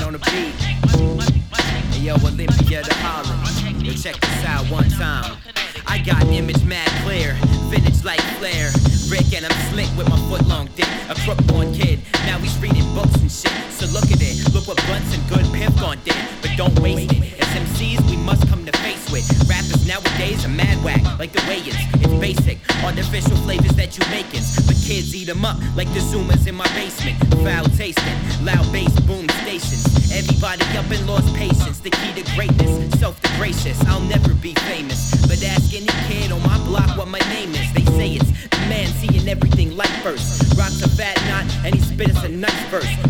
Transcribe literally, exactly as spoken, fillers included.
on the beat. Hey yo, Olympia to Holland. Yo, check this out one time. I got image mad clear, vintage like Flair. Rick and I'm slick with my foot long dick. A crook born kid, now he's reading books and shit. So look at it, look what Blunts and Good Pimp gon' did. But don't waste it, as M Cs we must come to face with. Rappers nowadays are mad whack, like the way it's. It's basic, artificial flavors that you making. But kids eat them up, like the Zoomers in my basement. Foul tasting, loud bass boom stations. Everybody up and lost patience. The key to greatness, self-gracious. I'll never be famous, but ask any kid on my block what my name is. They say it's the man seeing everything light first. Rocks a fat knot and he spit us a nice verse.